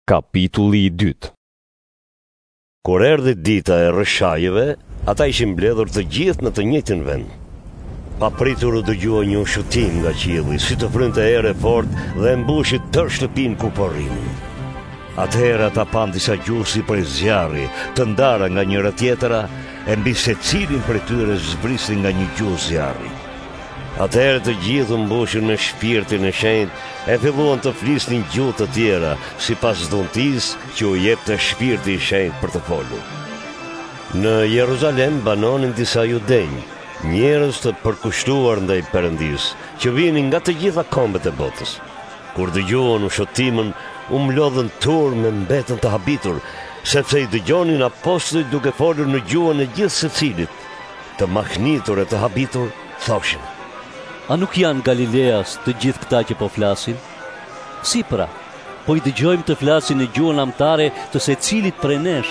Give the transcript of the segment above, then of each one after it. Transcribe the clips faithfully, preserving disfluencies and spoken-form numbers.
Kapitulli i dytë. Kur erdhi dita e rreshajeve, ata ishin mbledhur të gjithë në të njëjtin vend. Papritur u dëgjua një shutim nga qielli, si të frynte erë fort dhe mbushi tërë shtëpinë ku po rrinin. Atëherë ata pan disa gjusi prej zjarri, të ndara nga njëra tjetra, e mbi secilin prej tyre zbriste nga një gjuhë zjarri. Atëherë të gjithë u mbushën me shpirtin e shenjtë e filluan të flisnin gjuhë të tjera, sipas dhuntisë që u jepte shpirti i shenjtë për të folur. Në Jeruzalem banonin disa judenj, njerëz të përkushtuar ndaj Perëndisë, që vinin nga të gjitha kombet e botës. Kur dëgjuan ushqetimin, u mlodhën turë me mbetën të habitur, sepse i dëgjonin apostujt duke folur në gjuhën e gjithë secilit. Të mahnitur e të habitur thoshin: A nuk janë Galileas të gjithë këta që po flasin? Si pra, po i dëgjojmë të flasin në gjuhën amtare të secilit prej nesh.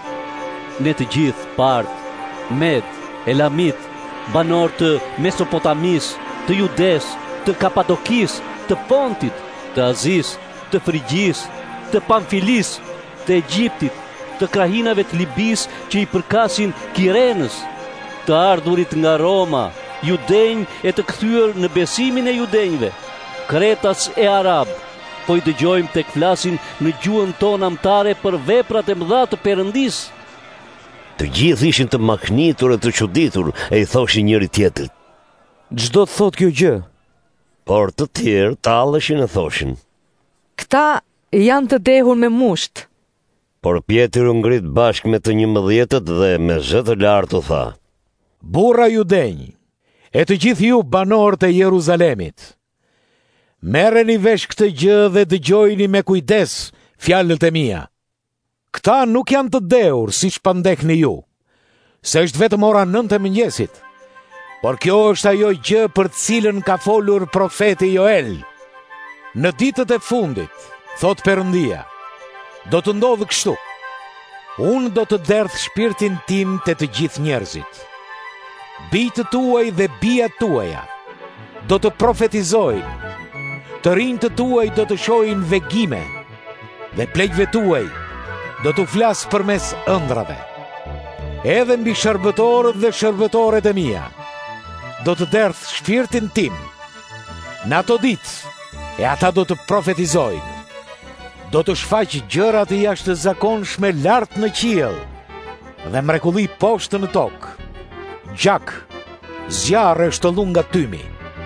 Ne të gjithë, Part, Med, Elamit, banor të Mesopotamis, të Judes, të Kapadokis, të Pontit, të Azis, të Frigjis, të Pamfilis, të Egjiptit, të krahinave të Libis që i përkasin Kirenës, të ardhurit nga Roma, judenj e të kthyer në besimin e judenjve, kretas e arab, po i dëgjojmë tek flasin në gjuhën tonë amtare për veprat e mëdha të Perëndisë. Të gjithë ishin të mahnitur e të çuditur e i thoshin njëri tjetrit: Ç'do të thotë kjo gjë? Por të tjerë talleshin e thoshin: Këta janë të dehur me musht. Por Pjetër u ngrit bashkë me të njëmbëdhjetët dhe me zë të lartë u tha: Burra judenj, e të gjithë ju banorët e Jeruzalemit, merreni vesh këtë gjë dhe dëgjojini me kujdes fjalët e mia. Këta nuk janë të dehur siç pandehni ju, se është vetëm ora nëntë e mëngjesit. Por kjo është ajo gjë për të cilën ka folur profeti Joel. Në ditët e fundit, thot Perëndia, do të ndodhë kështu: unë do të derdh shpirtin tim te të gjithë njerëzit. Bijtë tuaj dhe bijat tuaja do të profetizojnë, të rinjtë tuaj do të shohin vegime, dhe pleqve tuaj do të flasë përmes ëndrave. Edhe mbi shërbëtorët dhe shërbëtoret e mia do të derdh shpirtin tim. Në ato ditë, e ata do të profetizojnë, do të shfaq gjëra të jashtëzakonshme lart në qiell dhe mrekulli poshtë në tokë. Gjak, zjarre shtollu nga tymi.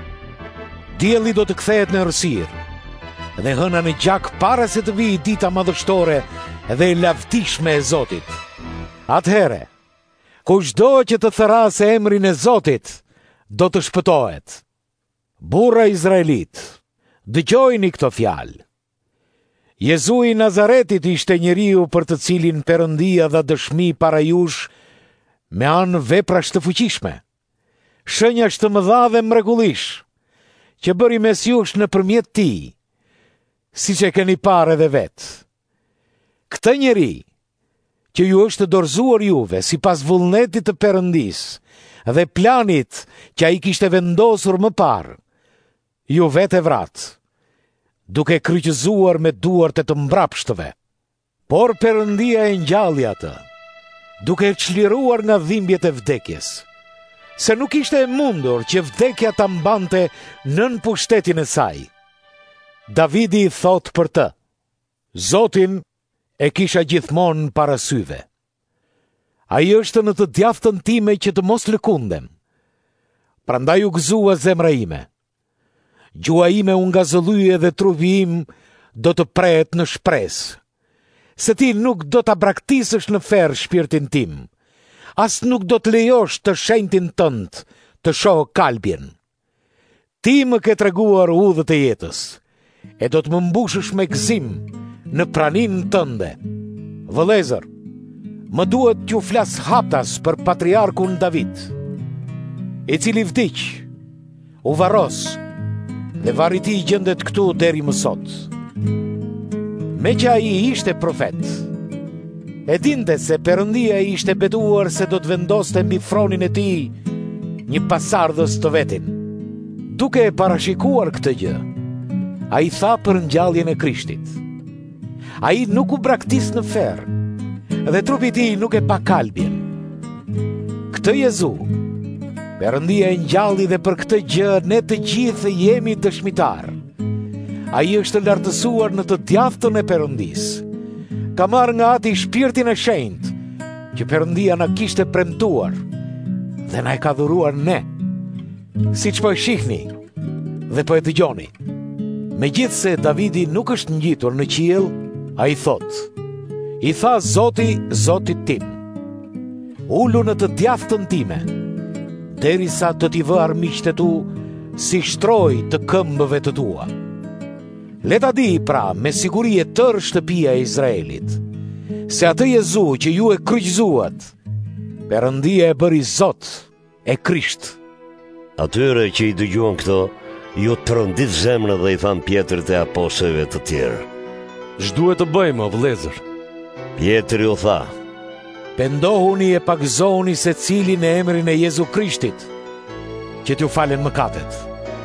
Dielli do të kthehet në errësirë dhe hëna në gjak para se të vijë dita madhështore dhe e lavdishme e Zotit. Atëhere, kushdo që të thërasë emrin e Zotit, do të shpëtohet. Burra Izraelit, dëgjojini këto fjalë. Jezu i Nazaretit ishte njeriu për të cilin Perëndia dha dëshmi para jush me anë veprash të fuqishme, shenjash të mëdha dhe mrekullish, që bëri mes jush nëpërmjet tij, siç e keni parë edhe vetë. Këtë njeri, që ju është dorëzuar juve sipas vullnetit të Perëndisë dhe planit që ai kishte vendosur më parë, ju vetë e vrat, duke kryqëzuar me duart e të mbrapshtëve. Por Perëndia e ngjalli atë, duke e çliruar nga dhimbjet e vdekjes, se nuk ishte e mundur që vdekja ta mbante nën pushtetin e saj. Davidi i thot për të: Zotin e kisha gjithmonë para syve. Ai është në të djathtën time që të mos lëkundem. Prandaj u gëzua zemra ime. Gjua ime u ngazëllye dhe trupi im do të prehet në shpresë. Se ti nuk do ta braktisësh në ferr shpirtin tim, as nuk do të lejosh të shenjtin tënd të shohë kalbjen. Ti më ke treguar udhët e jetës, e do të më mbushësh me gëzim në praninë tënde. Vëllezër, më duhet t'ju flas haptas për patriarkun David, i cili vdiq, u varros, dhe varri i tij gjendet këtu deri më sot. Me që ai ishte profet, e dinte se Perëndia i ishte betuar se do të vendoste mbi fronin e tij një pasardhës të vetin. Duke e parashikuar këtë gjë, ai tha për ngjalljen e Krishtit: A i nuk u braktis në ferë, dhe trupi ti nuk e pa kalbjen. Këtë Jezu, Perëndia e ngjalli dhe për këtë gjë ne të gjithë jemi dëshmitar. Ai është lartësuar në të djathtën e Perëndis. Ka marrë nga ati shpirtin e shenjtë që Perëndia na kishte premtuar dhe na e ka dhuruar ne. Siç po e shihni dhe po e dëgjoni. Megjithse Davidi nuk është ngjitur në qiell, ai thot: I tha Zoti Zotit tim: Ulu në të djathtën time, derisa të t'i vë armiqtë tu si shtroj të këmbëve të tua. Le ta di pra me siguri e tërë shtëpia e Izraelit, se atë Jezu që ju e kryqëzuat, Perëndia e bëri Zot e Krisht. Atyre që i dëgjuan këto, ju trondit zemra dhe i than Pjetrit e apostujve të tjerë: Ç'duhet të bëjmë, o vëllezër? Pjetri u tha: Pendohuni e pagëzohuni se cili në emrin e Jezu Krishtit, që t'ju falen mëkatet.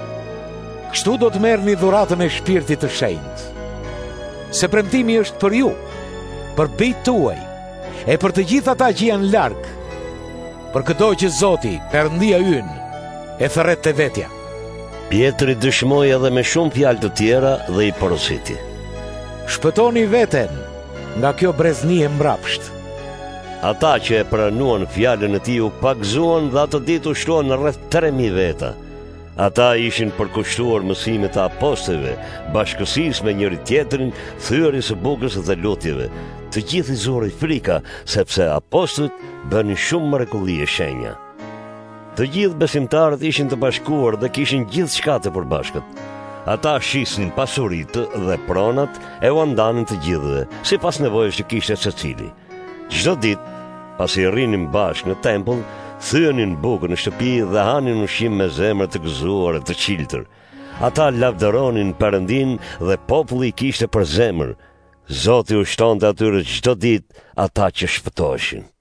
Kështu do të merrni dhuratën e shpirtit të shenjtë. Se premtimi është për ju, për bijtë tuaj, e për të gjithë ata që janë larg, për këto që Zoti, Perëndia ynë, e thërret te vetja. Pjetri dëshmoi edhe me shumë fjalë të tjera dhe i porositi: Shpëtoni veten nga kjo brezni e mbrapsht. Ata që e pranuan fjalën e tij u pagëzuan dhe atë ditë u shtuan rreth tre mijë veta. Ata ishin përkushtuar mësimit të apostujve, bashkësisë me njëri tjetrin, thyerjes së bukës dhe lutjeve. Të gjithë i zori frika, sepse apostujt bënin shumë mrekulli e shenja. Të gjithë besimtarët ishin të bashkuar dhe kishin gjithçka të përbashkët. Ata shisnin pasuritë dhe pronat e u ndanin të gjithëve, sipas nevojës që kishte secili. Çdo ditë, pasi rrinin bashkë në tempull, thyenin bukën në shtëpi dhe hanin ushqim me zemër të gëzuar e të qiltër. Ata lavdëronin Perëndin dhe populli i kishte për zemër. Zoti u shtonte atyre çdo ditë ata që shpëtoheshin.